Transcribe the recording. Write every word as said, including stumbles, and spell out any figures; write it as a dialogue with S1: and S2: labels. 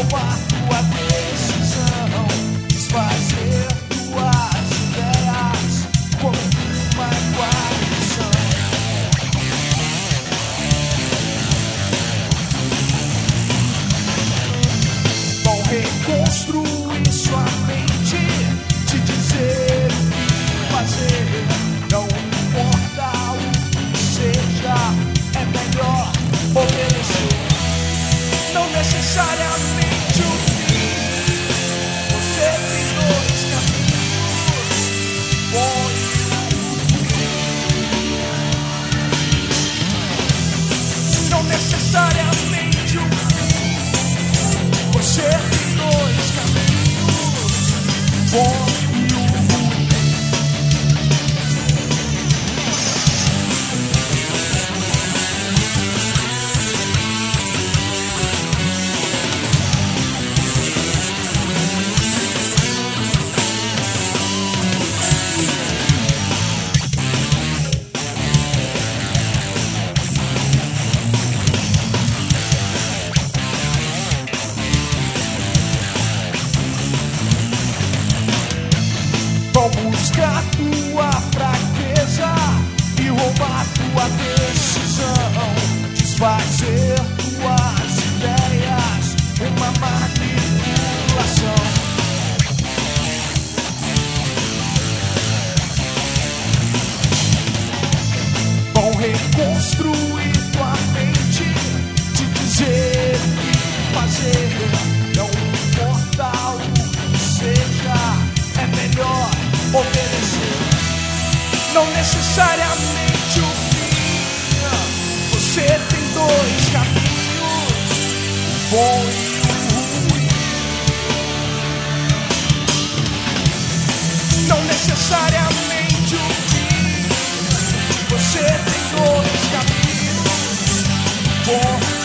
S1: roubar tua decisão, desfazer tuas ideias como uma guarnição. Vão reconstruir sua mente, te dizer o que fazer. Não importa o que seja, é melhor obedecer. Não necessariamente o fim. Você tem dois caminhos, bom e ruim. Não necessariamente o fim. Você tem dois caminhos, bom e ruim. Vão buscar tua fraqueza e roubar tua decisão, desfazer tuas ideias, uma manipulação. Vão reconstruir tua mente, te dizer o que fazer. Não importa o que seja, é melhor obedecer. Não necessariamente o fim. Você tem dois caminhos, o bom e o ruim. Não necessariamente o fim. Você tem dois caminhos, o bom e o ruim.